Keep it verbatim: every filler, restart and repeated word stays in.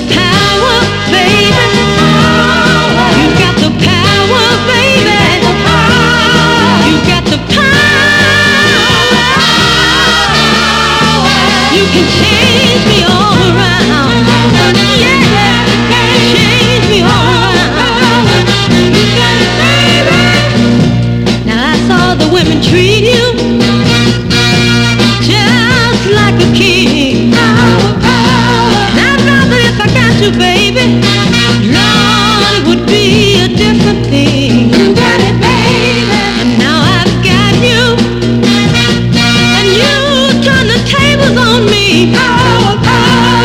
power, baby. You got the power, baby. You got the power. You can change me all around. Yeah, change me all around. You got it, baby. Now I saw the women treat you just like a king. Now, brother, if I got you, baby.